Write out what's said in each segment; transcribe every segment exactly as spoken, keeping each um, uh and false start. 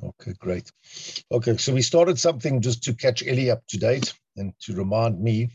Okay, great. Okay, so we started something just to catch Ellie up to date and to remind me.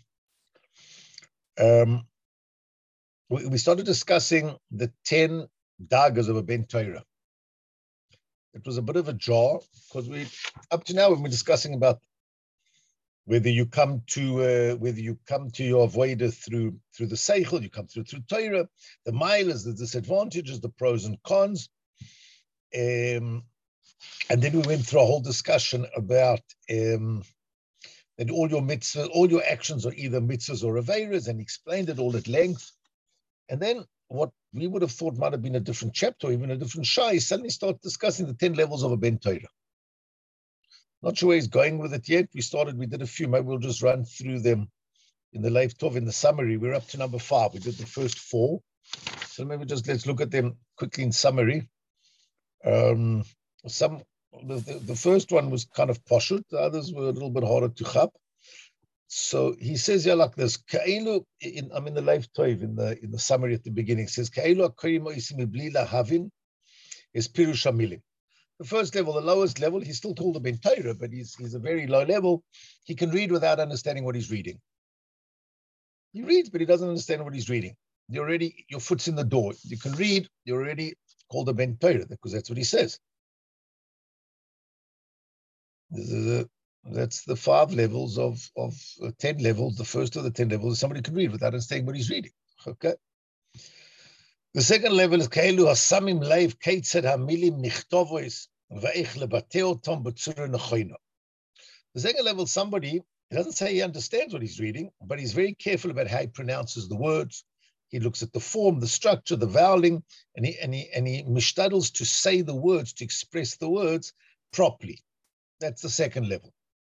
Um, we, we started discussing the ten dagas of a Ben Torah. It was a bit of a jar because we, up to now, we've been discussing about whether you come to uh, whether you come to your avoider through through the seichel, you come through through Torah, the milas, the disadvantages, the pros and cons. Um, and then we went through a whole discussion about um, that all your mitzvahs, all your actions are either mitzvahs or aveiras, and explained it all at length. And then what we would have thought might have been a different chapter, or even a different shah, he suddenly started discussing the ten levels of a Ben Torah. Not sure where he's going with it yet. We started, we did a few, maybe we'll just run through them in the Leif Tov, in the summary. We're up to number five. We did the first four. So maybe just let's look at them quickly in summary. Um, some the, the, the first one was kind of poshut. The others were a little bit harder to chap. So he says here like this, Ka'elu, in, I'm in the Leif Tov, in the in the summary at the beginning, it says, Ka'elu ha'korim ha'osim bli lahavin is pirush hamilim. The first level, the lowest level, he's still called a Ben Torah, but he's, he's a very low level. He can read without understanding what he's reading. He reads, but he doesn't understand what he's reading. You're already, your foot's in the door. You can read, you're already called a Ben Torah, because that's what he says. This is a, that's the five levels of, of uh, ten levels. The first of the ten levels is somebody can read without understanding what he's reading. Okay. The second level is Keilu hasamim leiv keitzed hamilim nichtovois ve'ich lebate otam b'tzura nechoina. The second level, somebody, he doesn't say he understands what he's reading, but he's very careful about how he pronounces the words. He looks at the form, the structure, the voweling, and he and he and he mishtadels to say the words, to express the words properly. That's the second level.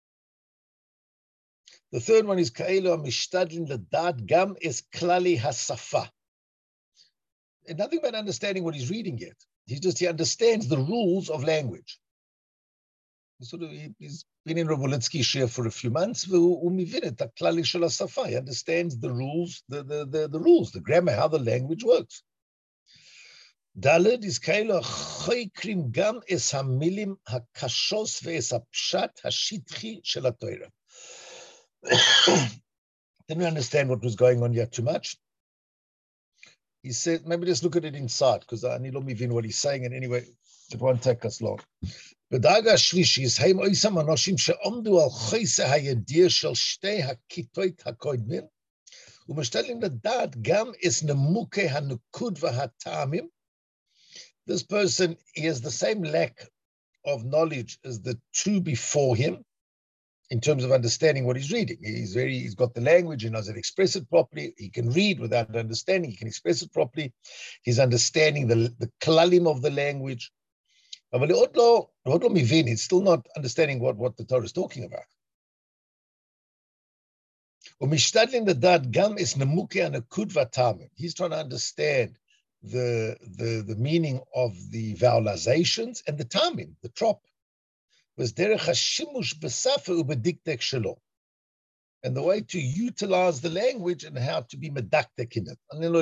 The third one is Keilu mishtadlin ledat gam es klali hasafa. And nothing about understanding what he's reading yet. He just, he understands the rules of language. He sort of, he, he's been in Rav Wolitsky's share for a few months. He understands the rules, the, the, the, the rules, the grammar, how the language works. Daled is kailo choykrim gam es hamilim hakashos ve'es hapshat hashitchi shel haTorah. Didn't we understand what was going on here too much? He said, maybe just look at it inside, because I need to mivin what he's saying, and anyway, it won't take us long. B'daga shlishi is heim oisam anoshim she'omdu al choyse hayedir shel shtei hakitoit hakoidmin, u'meshtalim ledat gam es nemuke hanukud v'hatamim. This person, he has the same lack of knowledge as the two before him, in terms of understanding what he's reading. He's very, he's got the language, he knows how to express it properly. He can read without understanding, he can express it properly. He's understanding the, the klalim of the language. But he's still not understanding what, what the Torah is talking about. He's trying to understand the, the, the meaning of the vowelizations and the tamim, the trop. And the way to utilize the language and how to be medaktek in it.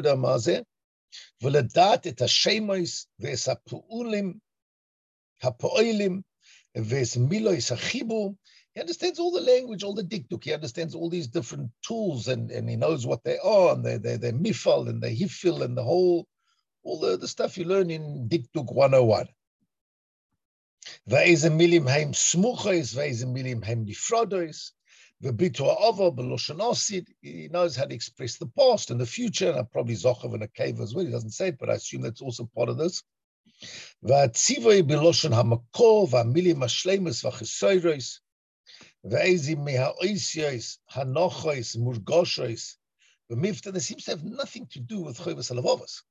He understands all the language, all the dikduk. He understands all these different tools, and, and he knows what they are, and they're, they're, they're mifal, and they're hifil, and the whole, all the, the stuff you learn in Dikduk one oh one. Ve'eze milim heim smuchos, ve'eze milim heim nifrodos, ve'bitu ha'ava b'loshen osid. He knows how to express the past and the future, and I probably zochav in a cave as well. He doesn't say it, but I assume that's also part of this. Ve'atzivoi b'loshen ha'makor, ve'amilim ha'shleimus v'chesoros, ve'eze meha'oisios ha'nochos murgoshos. There seems to have nothing to do with Chovos Halavavos.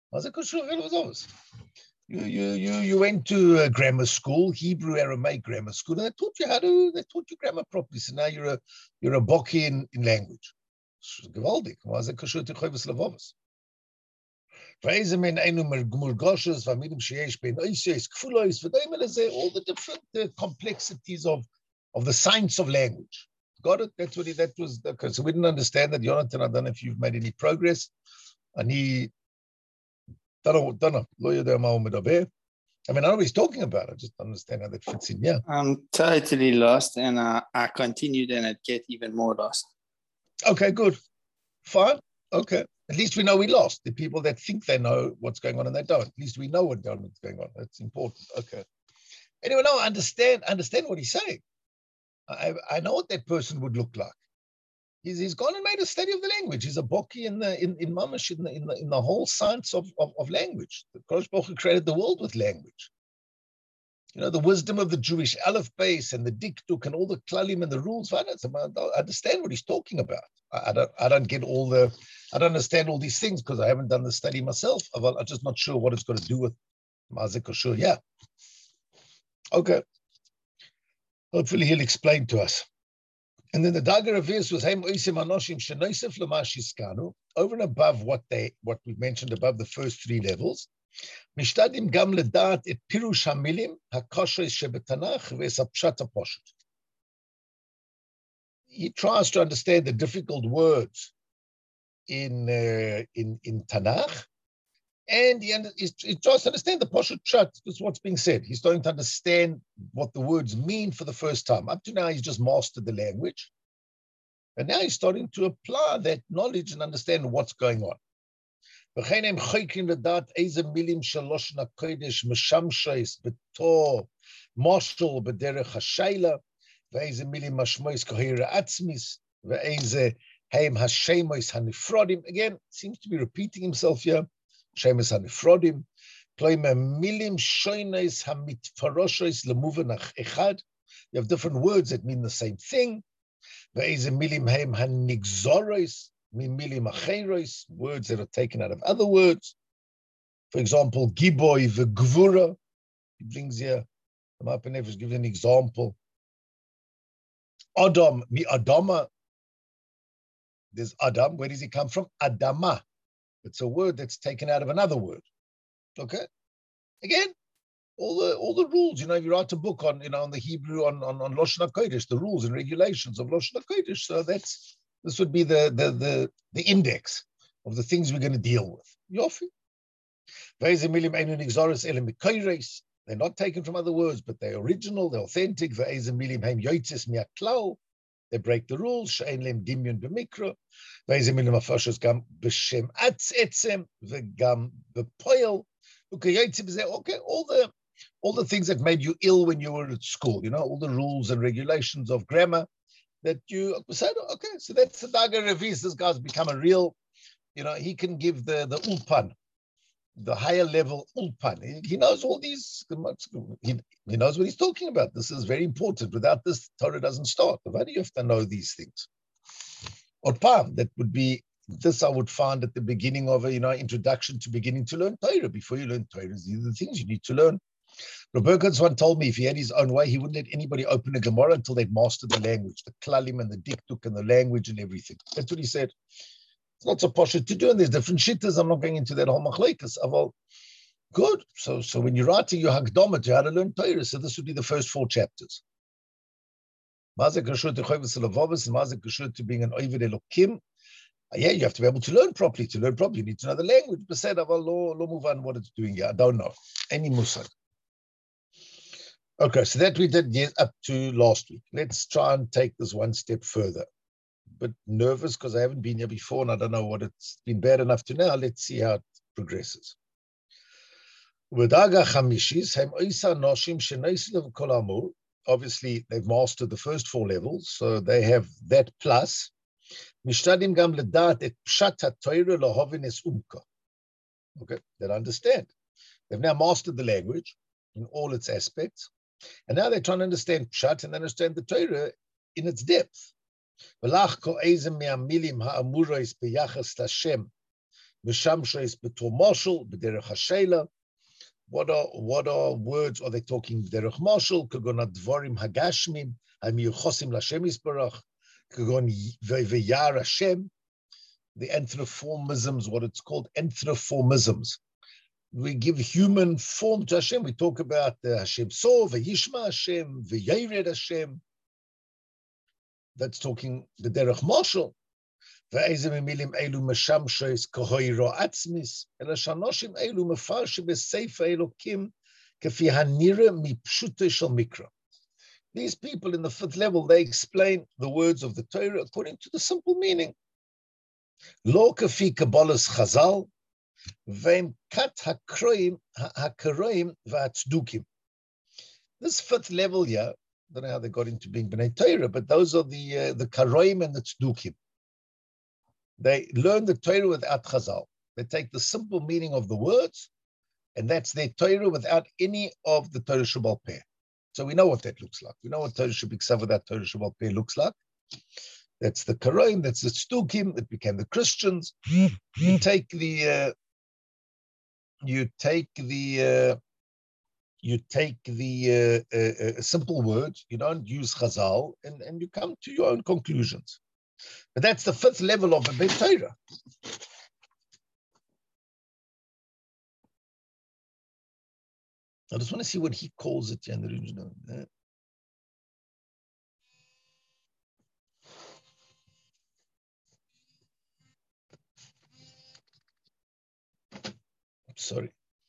You, you, you, you went to a grammar school, Hebrew Aramaic grammar school, and they taught you how to, they taught you grammar properly. So now you're a, you're a boki in, in language. Gewaldig. Why is it kosher to Chovos Halavavos? All the different uh, complexities of, of the science of language. Got it? That's what he, that was, okay. So we didn't understand that. Jonathan, I don't know if you've made any progress. And he, don't know, don't know. I mean, I know what he's talking about. I just don't understand how that fits in. Yeah. I'm totally lost, and uh, I continued, and it get even more lost. Okay, good. Fine. Okay. At least we know we lost. The people that think they know what's going on and they don't. At least we know what's going on. That's important. Okay. Anyway, no, I understand, understand what he's saying. I, I know what that person would look like. He's, he's gone and made a study of the language. He's a Boki in the in, in Mamash, in the, in the in the whole science of, of, of language. The Kodesh Baruch Hu created the world with language. You know, the wisdom of the Jewish Aleph base and the Diktuk and all the klalim and the rules. I don't understand what he's talking about. I, I don't I don't get all the, I don't understand all these things because I haven't done the study myself. I'm just not sure what it's got to do with Mazik or sure. Yeah. Okay. Hopefully he'll explain to us. And then the Dagar of this was over and above what they what we mentioned above the first three levels. Mishtadim gam ledat et pirush hamilim hakoshes shebetanach ve'sapshat haposhet. He tries to understand the difficult words in uh, in in Tanakh, and he, he tries to understand the poshet pshat. That's what's being said. He's starting to understand what the words mean for the first time. Up to now, he's just mastered the language. And now he's starting to apply that knowledge and understand what's going on. Again, seems to be repeating himself here. Shemes hanifrodim. You have different words that mean the same thing. Words that are taken out of other words. For example, giboy v'gvura. He brings here, the Ma'aper Nefesh gives an example. Adam, mi Adama. There's Adam. Where does he come from? Adama. It's a word that's taken out of another word. Okay? Again, all the all the rules, you know, if you write a book on, you know, on the Hebrew, on, on, on Lashon HaKodesh, the rules and regulations of Lashon HaKodesh. So that's, this would be the, the, the, the index of the things we're going to deal with. Yofi. They're not taken from other words, but they're original, they're authentic. They break the rules. Okay, all the all the things that made you ill when you were at school, you know, all the rules and regulations of grammar that you said, okay, so that's the Dagar Revis. This guy's become a real, you know, he can give the, the ulpan, the higher level ulpan. He, he knows all these, he, he knows what he's talking about. This is very important. Without this, Torah doesn't start. Why do you have to know these things? Ulpan, that would be, this I would find at the beginning of a, you know, introduction to beginning to learn Torah. Before you learn Torah, these are the things you need to learn. Roberts one told me if he had his own way, he wouldn't let anybody open a Gemara until they'd mastered the language, the klalim and the diktuk and the language and everything. That's what he said. It's not so posh to do, and there's different shittas. I'm not going into that whole machlekes. Well, good. So, so when you're writing your Hagdama to how to learn Torah, so this would be the first four chapters. Mazik Rashut to Chovis Lavavis, and Mazik Rashut to being an Oived Elokim. Yeah, you have to be able to learn properly. To learn properly, you need to know the language. But said, lo move on what it's doing here. I don't know any musad. Okay, so that we did yes, up to last week. Let's try and take this one step further. But nervous because I haven't been here before and I don't know what it's been bad enough to now. Let's see how it progresses. Obviously, they've mastered the first four levels, so they have that plus. Okay, they understand. They've now mastered the language in all its aspects. And now they're trying to understand Pshat and understand the Torah in its depth. What are what are words are they talking derech mashal? Kagon advarim hagashmim hamiyuchosim l'Hashem yisbarach. Kagon v'yar Hashem. The anthropomorphisms, what it's called anthropomorphisms. We give human form to Hashem. We talk about the Hashem saw, v'yishma Hashem, v'yayred Hashem. That's talking the derech mashal. Ve'ezem emilim elu meshamshes kahoiro atzmis. Ela shanoshim elu mefarshi b'seifa elokim Kafi hanira mipshute shel mikra. These people in the fifth level, they explain the words of the Torah according to the simple meaning. Lo kafi kabbalas chazal, ve'im kat hakroim hakaroim va'atzdukim. This fifth level here, I don't know how they got into being B'nai Torah, but those are the uh, the karoim and the tzdukim. They learn the Torah without chazal. They take the simple meaning of the words, and that's their Torah without any of the Torah Shebal Peh. So we know what that looks like. We know what Torah Shebiksav without Torah Shebal Peh looks like. That's the Karoim, that's the Tzdukim that became the Christians. You take the, uh, you take the, uh, you take the uh, uh, uh, simple words. You don't use Chazal, and, and you come to your own conclusions. But that's the fifth level of the Ben Torah. I just want to see what he calls it in the original. Uh, sorry.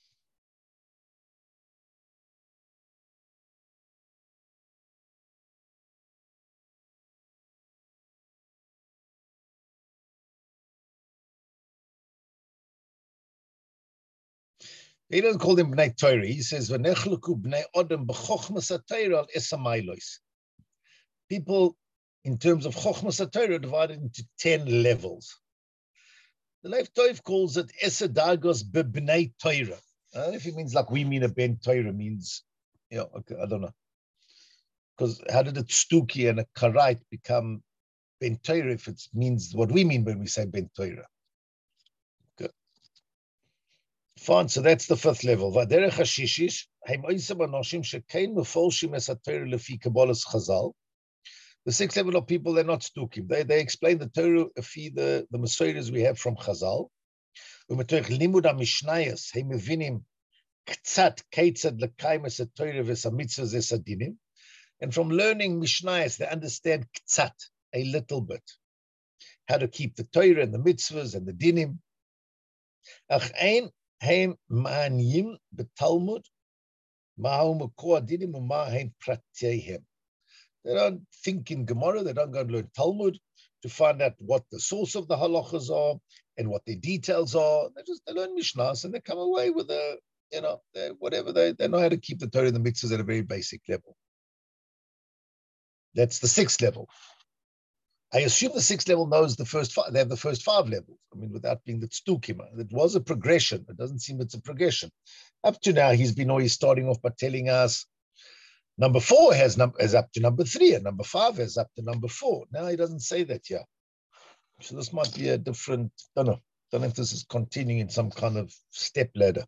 He doesn't call them Bnei Torah. He says, "V'nechluku bnei Adam b'chochmas haTorah al esamailos." People, in terms of chochmas haTorah, divided into ten levels. The Leif Toiv calls it esadagos b'bnei Torah. I don't know if it means like we mean a ben Torah means, you know, okay, I don't know. Because how did a Tzduki and a Karite become ben Torah if it means what we mean when we say ben Torah? Okay. Fine, so that's the fifth level. Vaderech hashishish, haim oisem anoshim shekein mefolshim es haTorah lefi kabbalas chazal. The sixth level of people, they're not Tzdukim. They, they explain the Torah lefi the, the Masoredas we have from Chazal. Umetoich limud ha-mishnayos, haim mevinim k'tzat keitzad lekayim es haTorah ves ha-mitzvahs es hadinim. And from learning Mishnayos, they understand k'tzat, a little bit. How to keep the Torah and the mitzvahs and the dinim. Ach ein heim ma'anyim b'talmud, ma'hu makor dinim u'ma heim prateihem. They don't think in Gemara, they don't go and learn Talmud to find out what the source of the halachas are and what their details are. They just they learn Mishnahs and they come away with a, you know, whatever, they, they know how to keep the Torah and the mitzvahs at a very basic level. That's the sixth level. I assume the sixth level knows the first five, they have the first five levels. I mean, without being the tzdukim. It was a progression. It doesn't seem it's a progression. Up to now, he's been always starting off by telling us number four has, num- has up to number three, and number five has up to number four. Now he doesn't say that here. So this might be a different, I don't know. Don't know if this is continuing in some kind of step ladder.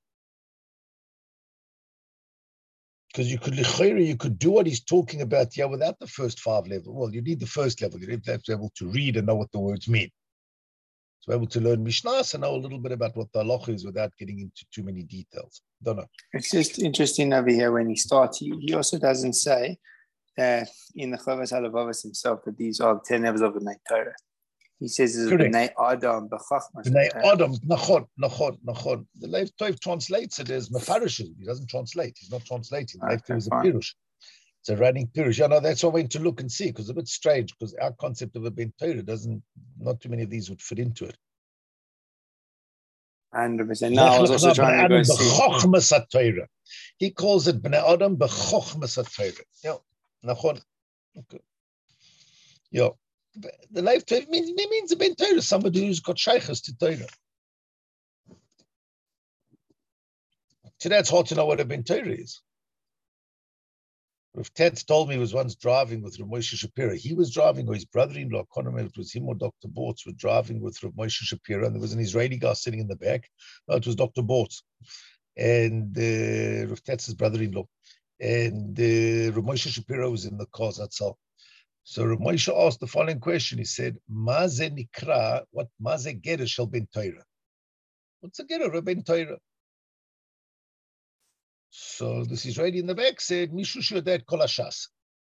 Because you could, you could do what he's talking about here without the first five level. Well, you need the first level. You need to be able to read and know what the words mean. To be able to learn Mishnahs and know a little bit about what the halacha is without getting into too many details. Don't know. It's just interesting over here when he starts. He, he also doesn't say that in the Chovas Halevavos himself that these are the ten levels of the Bnei Torah. He says it's Bnei Adam b'chachmas. Bnei Adam, nachon, nachon, nachon. The Leif Toiv translates it as mefarishim. He doesn't translate. He's not translating. The Leif Toiv is a pirush. It's a running pirush. Yeah, no, that's what I went to look and see because it's a bit strange because our concept of a Ben Torah doesn't. Not too many of these would fit into it. one hundred percent. Now I was also trying to go see. He calls it Bnei Adam b'chochmas haTorah. Yeah, nachon. Okay. Yeah. The life Torah means, it means a Ben Torah, somebody who's got shaykhs to Torah. Today it's hard to know what a Ben Torah is. Rav Tetz told me he was once driving with Rav Moshe Shapiro. He was driving, or his brother-in-law, I can't remember if it was him or Doctor Bortz, were driving with Rav Moshe Shapiro, and there was an Israeli guy sitting in the back. No, it was Doctor Bortz, and uh, Rav Tetz's brother-in-law. And uh, Rav Moshe Shapiro was in the car, that's all. So Rav Moshe asked the following question. He said, Ma ze nikra, what ma ze gerer shel ben Torah? What's a gerer of ben Torah? So this Israeli in the back said, Mishu shodat kol hashas.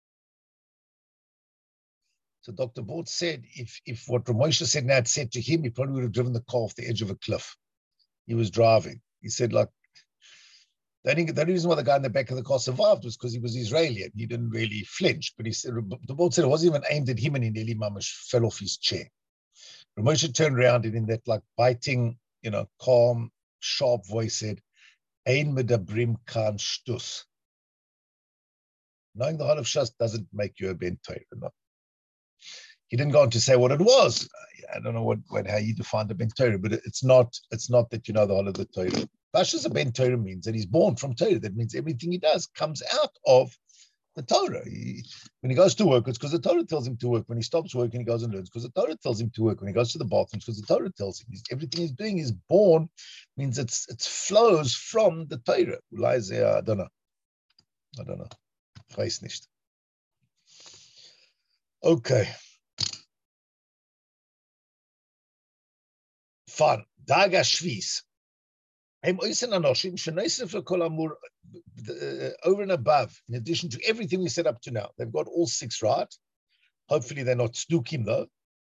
So Doctor Bort said, if, if what Rav Moshe said now had said to him, he probably would have driven the car off the edge of a cliff. He was driving. He said, like, The only, the only reason why the guy in the back of the car survived was because he was Israeli and he didn't really flinch. But he said, the board said it wasn't even aimed at him, and he nearly mamash fell off his chair. Ramosha turned around and in that like biting, you know, calm, sharp voice said, Ein medabrim kan shtus. Knowing the heart of Shas doesn't make you a ben Torah. No. He didn't go on to say what it was. I don't know what, what how you define the ben Torah, but it's not it's not that you know the heart of the Torah. Pashas a ben Torah means that he's born from Torah. That means everything he does comes out of the Torah. He, when he goes to work, it's because the Torah tells him to work. When he stops working, he goes and learns because the Torah tells him to work. When he goes to the bathroom, it's because the Torah tells him. He's, everything he's doing is born, means it's it flows from the Torah. I don't know. I don't know. Weiß nicht. Okay. Fine. Daga Shvis. Over and above, in addition to everything we set up to now, they've got all six right. Hopefully they're not stukim though.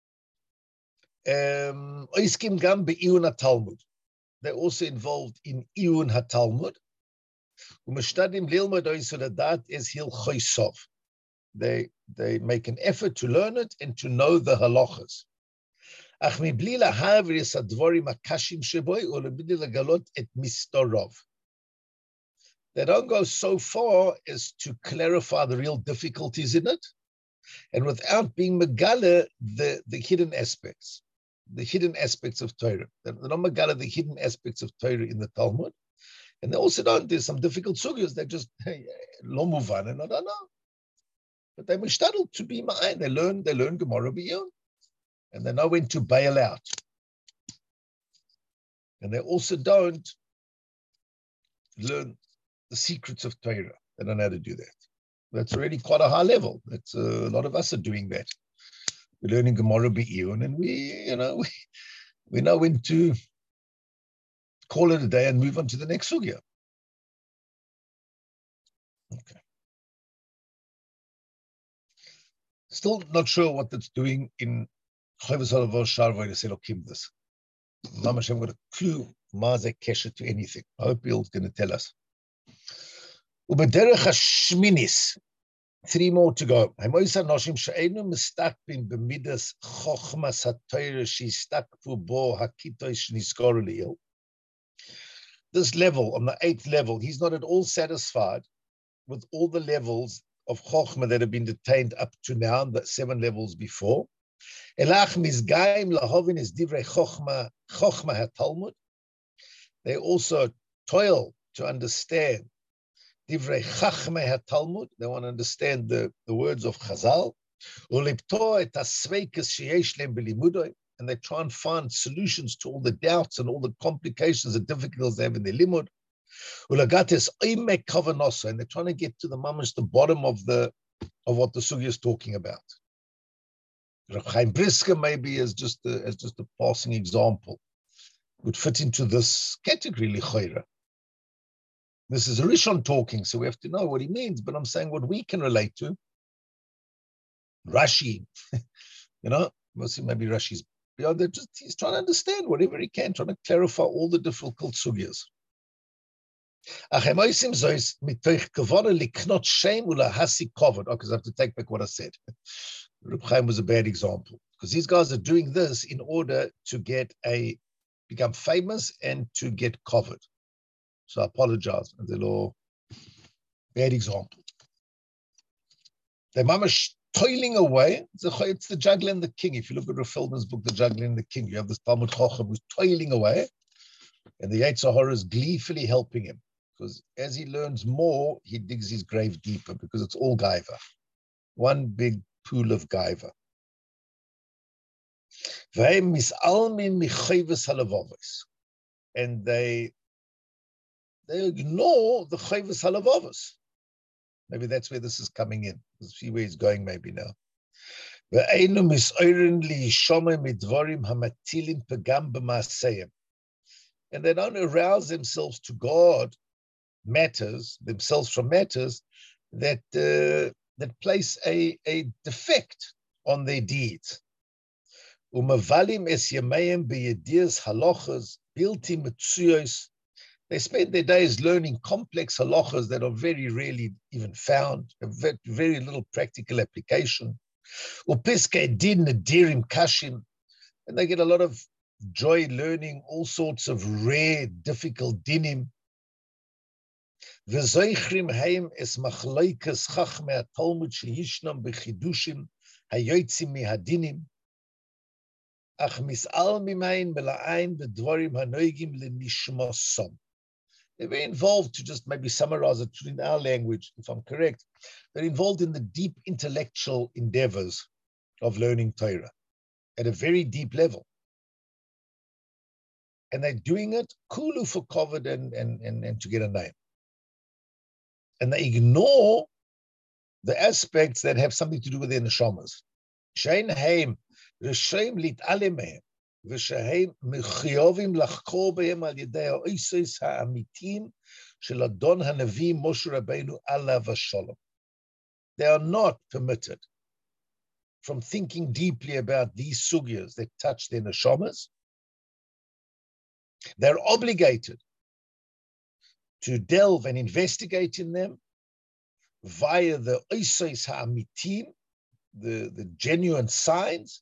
Um, they're also involved in Iyun HaTalmud. They, they make an effort to learn it and to know the halachas. They don't go so far as to clarify the real difficulties in it, and without being megala the, the hidden aspects, the hidden aspects of Torah. They're not megala the hidden aspects of Torah in the Talmud, and they also don't. There's some difficult sugyas. They just lo muvan, and I don't know, but they mishtadel to be ma'ayin. They learn. They learn Gemara b'yun. And they know when to bail out. And they also don't learn the secrets of Torah. They don't know how to do that. That's already quite a high level. That's uh, a lot of us are doing that. We're learning Gemara B'iyun, and we, you know, we, we know when to call it a day and move on to the next sugya. Okay. Still not sure what that's doing in Chovos HaLevavos Sha'ar Avodas Elokim this. Mamash haven't got a clue Maze Kesher to anything. I hope Bill's going to tell us. Ubederech HaShminis, three more to go. Hamois HaNoshim she'einu mistakbim b'midas chochmas haTorah she'istakfu bo hakitosh nizkor li'il. This level, on the eighth level, he's not at all satisfied with all the levels of chochma that have been detained up to now, the seven levels before. Elach mizgaim lahovin is divrei chochma chochma haTalmud. They also toil to understand divrei chachma haTalmud. They want to understand the, the words of Chazal. Ulipto et hasveikas sheyesh lehem b'limudoi, and they try and find solutions to all the doubts and all the complications and difficulties they have in their limud. Ulagates oimek kavanosa, and they're trying to get to the mamash, the bottom of the of what the sugya is talking about. Rav Chaim Brisker maybe as just a, as just a passing example would fit into this category lichoira. This is a Rishon talking, so we have to know what he means. But I'm saying what we can relate to. Rashi, you know, mostly maybe Rashi's. You know, they're just he's trying to understand whatever he can, trying to clarify all the difficult sugyas. Okay, because I have to take back what I said. Reb Chaim was a bad example because these guys are doing this in order to get a become famous and to get covered. So I apologize. The law, bad example. They're mamash toiling away. It's the, it's the juggler and the king. If you look at Rav Feldman's book, The Juggler and the King, you have this Talmud Chacham who's toiling away, and the Yetzer Hara is gleefully helping him because as he learns more, he digs his grave deeper because it's all gaiva, one big pool of gaiva. And they they ignore the Chovos HaLevavos. Maybe that's where this is coming in. Let's see where he's going maybe now. And they don't arouse themselves to God matters, themselves from matters that uh, that place a, a defect on their deeds. Umavalim es yamayim beyedias halachas bilti mitzuyos They spend their days learning complex halachas that are very rarely even found, have very little practical application. Upiske din nadirim kashim, and they get a lot of joy learning all sorts of rare, difficult dinim. V'zoichrim heim es machloikas chachmei Talmud shehishnam bechidushim hayotzim mihadinim. Ach misal mimayin bela'ayin bedvarim hanoigim lenishmosam. They're very involved, to just maybe summarize it in our language, if I'm correct. They're involved in the deep intellectual endeavors of learning Torah at a very deep level. And they're doing it kulu for covered and, and, and, and to get a name. And they ignore the aspects that have something to do with their neshamas. Shein heim reshem lit alemehem. ושהם מחויבים לחקור בהם על ידי האיסוס האמיתיים של אדון הנביא משה רבנו עליו השלום. They are not permitted from thinking deeply about these sugyas that touch their neshamas. They're obligated to delve and investigate in them via the isos ha'amitim, the, the genuine signs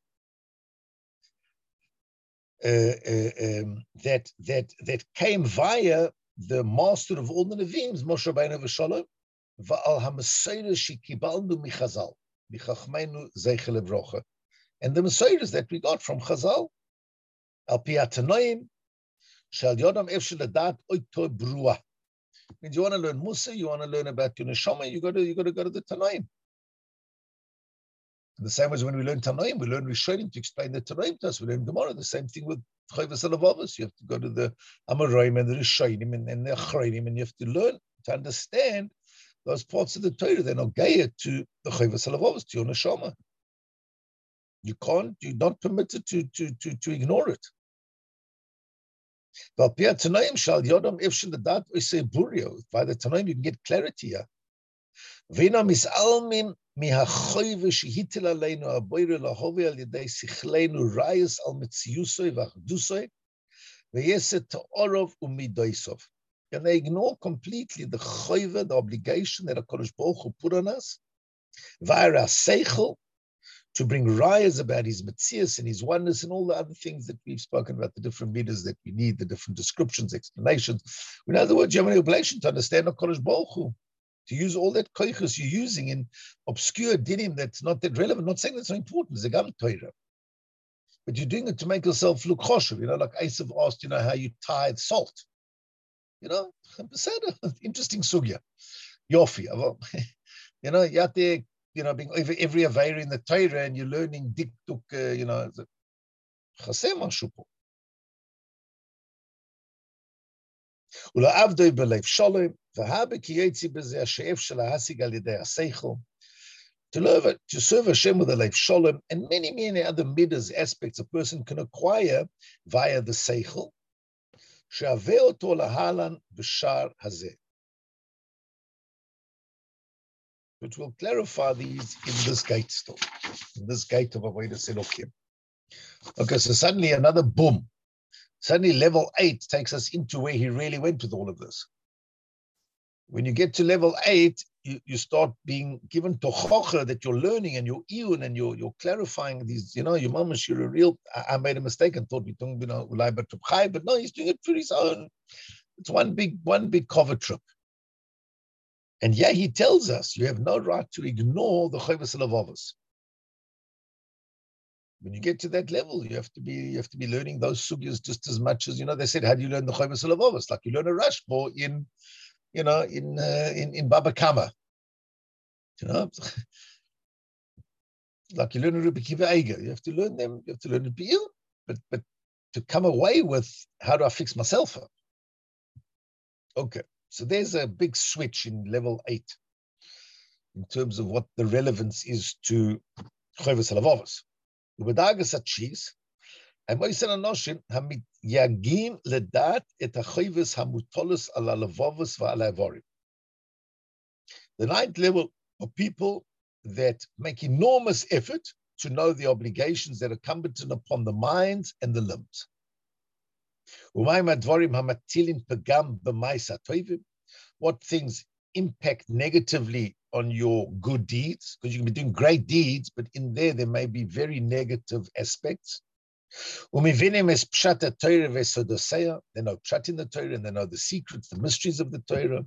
uh, uh, um, that, that, that came via the master of all the Nevi'im, Moshe Rabbeinu v'Shalom, va'al ha'maseiros shekibalnu michazal, michachmeinu zeichel evrocha, and the maseiros that we got from Chazal, al pi hatanoim, shal yodam efshel adat oito brua. Means you want to learn Musa, you want to learn about your neshama, you got to you got to go to the Tanaim. The same as when we learn Tanaim, we learn Rishonim to explain the Tanaim to us. We learn Gemara. The same thing with Chovos HaLevavos. You have to go to the Amoraim and the Rishonim and, and the Achronim, and you have to learn to understand those parts of the Torah. They're not gaya to the Chovos HaLevavos, to your neshama. You can't. You're not permitted to to to to ignore it. By the Tanaim, you can get clarity here. And they ignore completely the chayva, the obligation that HaKadosh Baruch Hu put on us, via our seichel, to bring rayas about his metzias and his oneness and all the other things that we've spoken about, the different meters that we need, the different descriptions, explanations. In other words, you have an obligation to understand HaKadosh Baruch Hu, to use all that koichus you're using in obscure dinim that's not that relevant. Not saying that's not important, it's a gam Torah. But you're doing it to make yourself look choshev, you know, like Esav asked, you know, how you tithe salt. You know, interesting sugya. Yofi. You know, you have to, you know, being every, every Aveira in the Torah and you're learning diktuk, uh, you know, chaseh mashu po. Ula avdoi belev shalom, v'habe ki yetzi b'zeh she'ef shel ha'asig al yedei ha'seichel. To learn, to serve Hashem with a lev shalom and many, many other midas aspects a person can acquire via the seichel. She'aveh oto lahalan b'shar hazeh. Which will clarify these in this gate still, in this gate of Avodas Elokim. Okay, so suddenly another boom. Suddenly level eight takes us into where he really went with all of this. When you get to level eight, you, you start being given tochocha that you're learning and you're iyun and you're, you're clarifying these, you know, your mamash, you're a real, I, I made a mistake and thought we don't, you know, but no, he's doing it for his own. It's one big, one big cover trip. And yeah, he tells us you have no right to ignore the Chovos HaLevavos. When you get to that level, you have to be you have to be learning those sugyas just as much as, you know, they said, how do you learn the Chovos HaLevavos? Like you learn a Rashba in, you know, in uh, in in Baba Kama. You know, like you learn a Rebbe Kiva Eiger. You have to learn them. You have to learn it Be'il, but but to come away with how do I fix myself up? Okay. So there's a big switch in level eight in terms of what the relevance is to Chovos HaLevavos. U'b'dargas hatshis, ha'moisen ha'noshin ha'mityagim ledat et ha'chovos ha'mutolos al ha'levavos v'al ha'avorim. The ninth level are people that make enormous effort to know the obligations that are incumbent upon the minds and the limbs. What things impact negatively on your good deeds? Because you can be doing great deeds, but in there, there may be very negative aspects. They know pshat in the Torah, and they know the secrets, the mysteries of the Torah.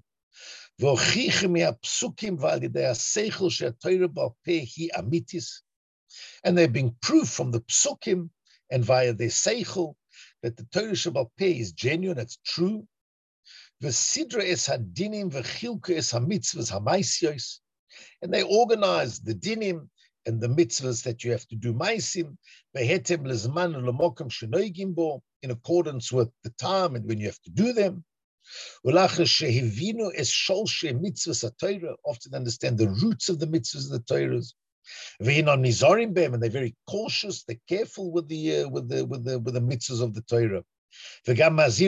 And they're being proof from the psukim and via their seichel that the Torah Shebal Peh is genuine, it's true. V'sidra es hadinim v'chilku es hamitzvahs hamaisios, and they organize the dinim and the mitzvahs that you have to do maisim v'hetem lezman u'lemokem shenoigim bo, in accordance with the time and when you have to do them. Ulachas shehivinu es sholshe mitzvahs haTorah, often understand the roots of the mitzvahs of the Torahs. V'hinon nizarim bem, and they're very cautious, they're careful with the uh, with the with the with the mitzvahs of the Torah. They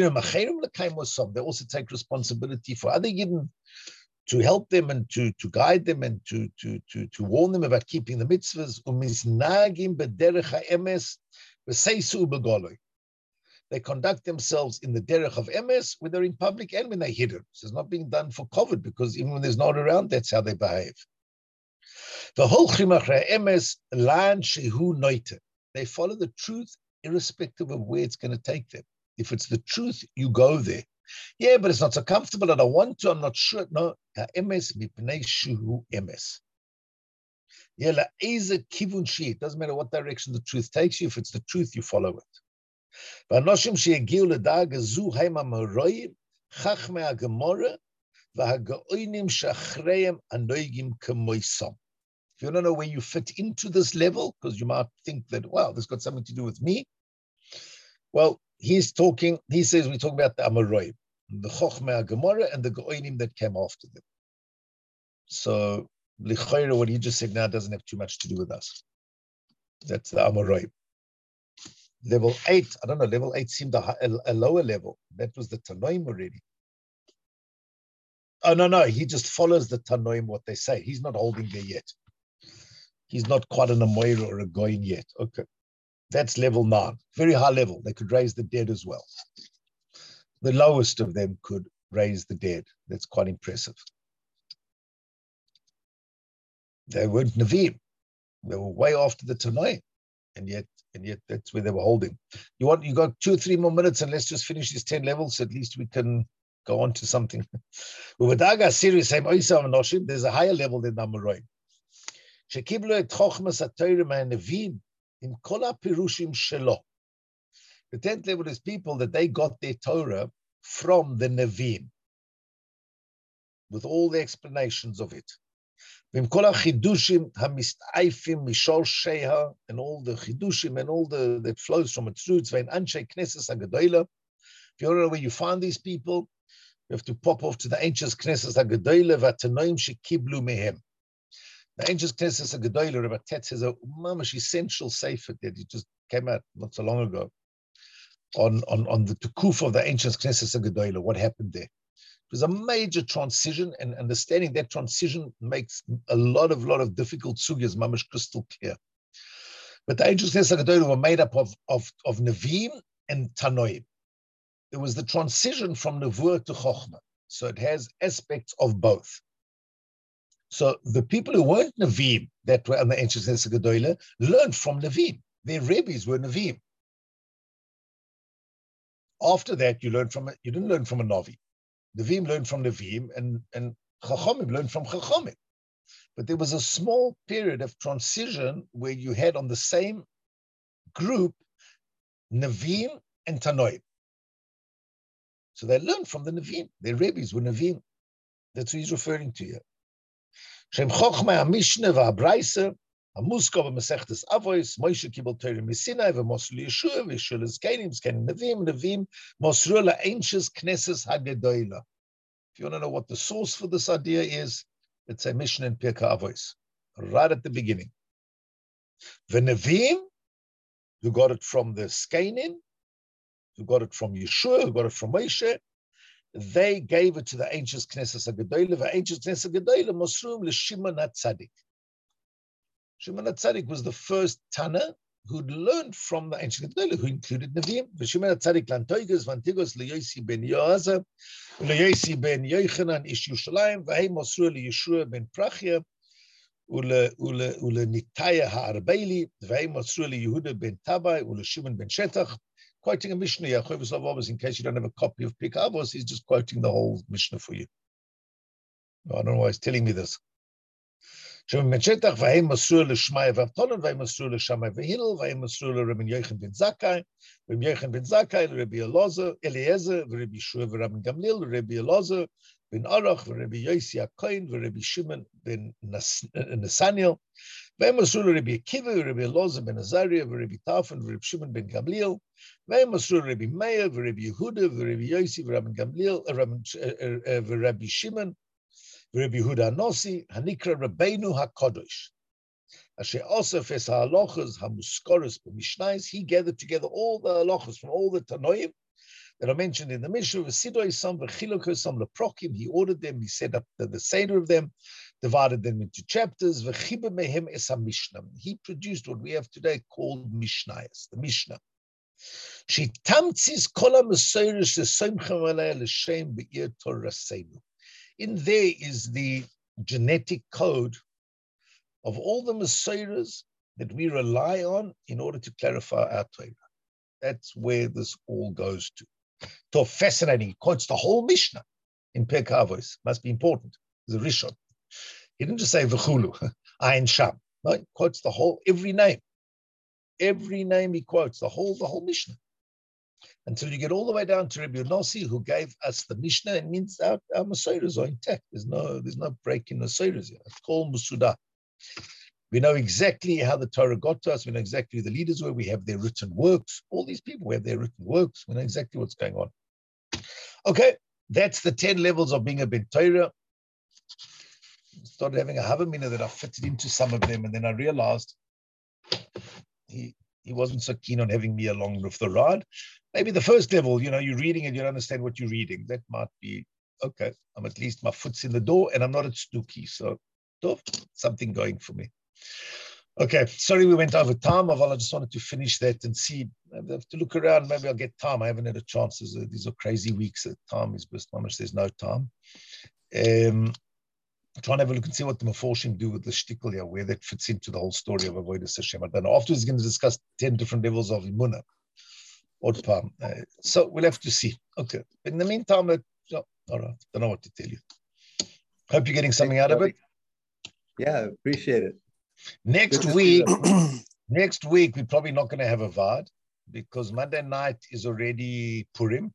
also take responsibility for other Yidden to help them and to, to guide them and to, to, to, to warn them about keeping the mitzvahs. They conduct themselves in the derech of emes, when they're in public and when they're hidden. So it's not being done for COVID, because even when there's no one around, that's how they behave. They follow the truth irrespective of where it's going to take them. If it's the truth, you go there. Yeah, but it's not so comfortable. I don't want to. I'm not sure. No. Emes mipnei shuhu emes. Yeah, la'eze kivun shi. It doesn't matter what direction the truth takes you. If it's the truth, you follow it. V'anoshim sheyagiu ledaga zu haima maroyim chachmei hagemora v'hagaoinim shachreim anoigim kemoisam. If you don't know where you fit into this level, because you might think that, wow, this got something to do with me. Well, he's talking, he says we're talking about the Amoraim, the Chochmei HaGemara and the Go'onim that came after them. So, L'chayra, what he just said now doesn't have too much to do with us. That's the Amoraim. Level eight, I don't know, level eight seemed a, a, a lower level. That was the Tanoim already. Oh, no, no, he just follows the Tanoim, what they say. He's not holding there yet. He's not quite an Amoira or a Goin yet. Okay. That's level nine, very high level. They could raise the dead as well. The lowest of them could raise the dead. That's quite impressive. They weren't Nevi'im. They were way after the Tanai, and yet, and yet that's where they were holding. You want, you got two or three more minutes, and let's just finish these ten levels. So at least we can go on to something. There's a higher level than Amoraim. Shekiblu et chochmas haTorah ma'Nevi'im. In Kola Pirushim Shelo. The tenth level is people that they got their Torah from the Nevi'im, with all the explanations of it. And all the chidushim and all the that flows from its roots. If you don't know where you find these people, you have to pop off to the ancient Knesset HaGedolah v'Tanoim shekiblu mehem. The ancient Knesset HaGedolah, Rabbi Tetz has a mamash essential sefer that he just came out not so long ago on, on, on the tukuf of the ancient Knesset HaGedolah, what happened there. It was a major transition, and understanding that transition makes a lot of lot of difficult sugyas mamash crystal clear. But the ancient Knesset HaGedolah were made up of, of, of Nevi'im and Tanoim. It was the transition from Nevuah to Chochmah. So it has aspects of both. So the people who weren't Nevi'im, that were on the ancient Knesset HaGedolah, learned from Nevi'im. Their rabbis were Nevi'im. After that, you learned from you didn't learn from a Navi. Nevi'im learned from Nevi'im, and, and Chachamim learned from Chachamim. But there was a small period of transition where you had on the same group Nevi'im and Tanoim. So they learned from the Nevi'im. Their rabbis were Nevi'im. That's what he's referring to here. Shem Chochmei HaMishneh v'Habraisa, HaMuskah v'Masechtes Avos, Moshe kibel Torah miSinai v'Mosru Yeshua v'Yeshua l'Zkenim, Zkenim Nevi'im, Nevi'im Mosru la'Ancient Knesset HaGedolah. If you want to know what the source for this idea is, it's a Mishnah in Pirkei Avos, right at the beginning. The Nevi'im, who got it from the Zkenim, who got it from Yeshua, who got it from Moshe, they gave it to the ancient Knesset HaGedolah. The ancient Knesset HaGedolah Mosrum l'Shimon HaTzadik. Shimon HaTzadik was the first Tana who'd learned from the ancient Gedolei, who included Nevi'im. V'Shimon HaTzadik Lantoigos Vantigos LeYosi ben Yoaza, LeYosi ben Yochanan Ish Yerushalayim, V'hei Mosru LeYeshua ben Prachia, Ule Ule Ule Nitaya HaArbeili, V'hei Mosru LeYehuda ben Tabai, Ule Shimon ben Shetach. Quoting a Mishnah, Yaakov Avos, in case you don't have a copy of Pirkei Avos, he's just quoting the whole Mishnah for you. I don't know why he's telling me this. Shimon ben Shetach, v'hem Masur l'Shmaya v'Avtonon, v'hem Masur l'Shamai v'Hillel, v'hem Masur l'Rabbi Yochanan ben Zakkai, v'hem Yochanan ben Zakkai l'Rabbi Eliezer, v'Rabbi Shua v'Rabbi Gamliel, v'Rabbi Elazar ben Arach, v'Rabbi Yosi HaKohen, v'Rabbi Shimon ben Nesaniel, v'hem Masur l'Rabbi Akiva, v'Rabbi Elazar ben Azariah, v'Rabbi Tarfon, v'Rabbi Shimon ben Gamliel, v'hem Masur l'Rabbi Meir, v'Rabbi Yehuda, v'Rabbi Yosi, v'Rabbi Gamliel, v'Rabbi Shimon, Rabbi Yehuda Nossi, Hanikra Rabbeinu HaKadosh. Asher Osef es ha'alochas ha'muskoros b'mishnais, he gathered together all the halachas from all the Tanoim that are mentioned in the Mishnah, v'sidoi some v'chiloko some leprokim, he ordered them, he set up the, the seder of them, divided them into chapters, v'chiba mehem es ha'mishnah. He produced what we have today called Mishnayos, the Mishnah. She tamtzis kol ha'mesoros she'somchem alei l'shem be'ir Toraseinu. In there is the genetic code of all the Messiahs that we rely on in order to clarify our Torah. That's where this all goes to. So fascinating. He quotes the whole Mishnah in Pirkei Avos. Must be important. The Rishon. He didn't just say V'chulu, Ayin Sham. No, he quotes the whole, every name. Every name he quotes, the whole, the whole Mishnah. Until you get all the way down to Rabbi Nossi, who gave us the Mishnah, and means our, our Masoras are intact. There's no, there's no break in Masoras here. It's called Musudah. We know exactly how the Torah got to us. We know exactly who the leaders were. We have their written works. All these people have their written works. We know exactly what's going on. Okay, that's the ten levels of being a Ben Torah. Started having a Havamina that I fitted into some of them, and then I realized he he wasn't so keen on having me along with the ride. Maybe the first level, you know, you're reading and you don't understand what you're reading. That might be, okay, I'm at least, my foot's in the door and I'm not at Stuki. So, something going for me. Okay, sorry we went over time. I just wanted to finish that and see. I have to look around. Maybe I'll get time. I haven't had a chance. These are crazy weeks. Time is best. There's no time. Um, try and have a look and see what the Meforshim do with the shtickle here, where that fits into the whole story of Avodas Hashem. I don't know. Afterwards, we're going to discuss ten different levels of Imunah. Uh, so we'll have to see. Okay. In the meantime, uh, oh, all right. Don't know what to tell you. Hope you're getting something out of it. Yeah, appreciate it. Next week, next week, we're probably not going to have a Vard because Monday night is already Purim.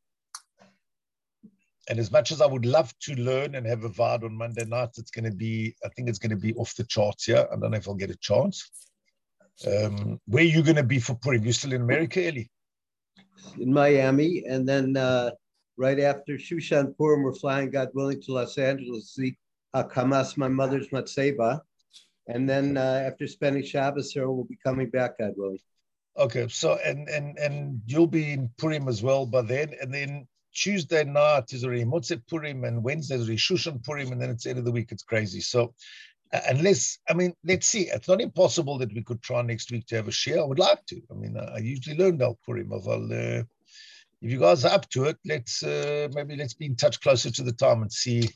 And as much as I would love to learn and have a Vard on Monday night, it's going to be, I think it's going to be off the charts here. I don't know if I'll get a chance. Um, where are you going to be for Purim? You still in America, Eli? In Miami, and then uh, right after Shushan Purim, we're flying, God willing, to Los Angeles to see Hakamas, my mother's Matseva, and then uh, after spending Shabbos here, we'll be coming back, God willing. Okay, so and and and you'll be in Purim as well by then, and then Tuesday night is already Motzei Purim, and Wednesday is already Shushan Purim, and then it's the end of the week. It's crazy. So uh, unless, I mean, let's see. It's not impossible that we could try next week to have a share. I would like to. I mean, I usually learn Al Purim. I'll, uh, if you guys are up to it, let's uh, maybe let's be in touch closer to the time and see.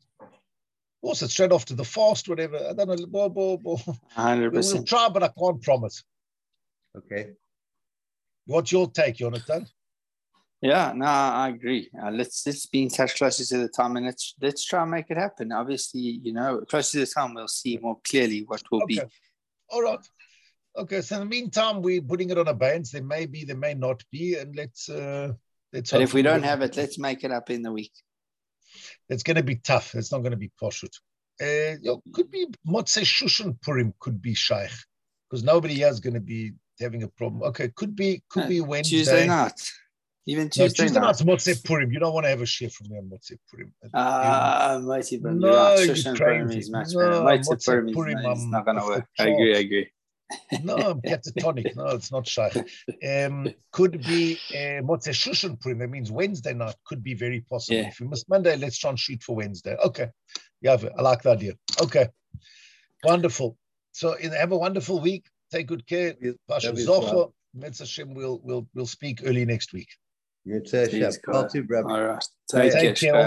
Also, straight off to the fast, whatever. I don't know. Bo, bo, bo. one hundred percent. We'll try, but I can't promise. Okay. What's your take, Jonathan? Yeah, no, I agree. Uh, let's let's be in touch closer to the time, and let's let's try and make it happen. Obviously, you know, closer to the time, we'll see more clearly what will okay. be. All right. Okay. So in the meantime, we're putting it on a bands. There may be, there may not be, and let's uh, let's. But if we don't have it, let's make it up in the week. It's going to be tough. It's not going to be poshut. Uh, you know, could be Motzei Shushan Purim could be Shaykh because nobody here is going to be having a problem. Okay, could be could be Wednesday. Tuesday night. Even Tuesday, no, Tuesday night. night's Motzei Purim. You don't want to have a share from me on Motzei Purim. Ah, uh, Motzei Purim. No, right. you're Shushan crazy. Purim is much no, better. Motzei Purim, Purim is, I'm is not going to work. I agree, I agree. No, I'm catatonic. No, it's not Shaykh. Um, could be uh, Motzei Shushan Purim. That means Wednesday night could be very possible. Yeah. If we miss Monday, let's try and shoot for Wednesday. Okay. Yeah, I like the idea. Okay. Wonderful. So have a wonderful week. Take good care. Pasha Love you, Zocha. Swab. Metz Hashem, we'll, we'll, we'll speak early next week. Mitzvah Hashem. Please, All God. too, brother. All right. Take Take, care. care.